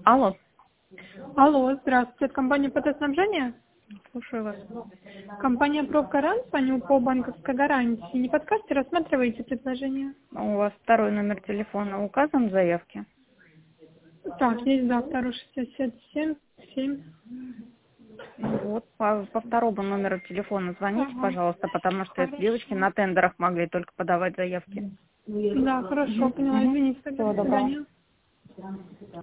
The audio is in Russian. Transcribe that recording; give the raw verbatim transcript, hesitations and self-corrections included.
Алло, Алло, здравствуйте. Это компания «Потоснабжение»? слушаю вас. Компания «Профгарант», звоню по банковской гарантии. Не подскажете, рассматриваете предложение? У вас второй номер телефона указан в заявке? Так, есть, да, второй шестьдесят семь семь. Вот, по, по второму номеру телефона звоните, Ага. пожалуйста, потому что это Хорошо. девочки на тендерах могли только подавать заявки. Да, хорошо, Мгм, поняла. мгм. Извините, тогда Всего до доброго. свидания.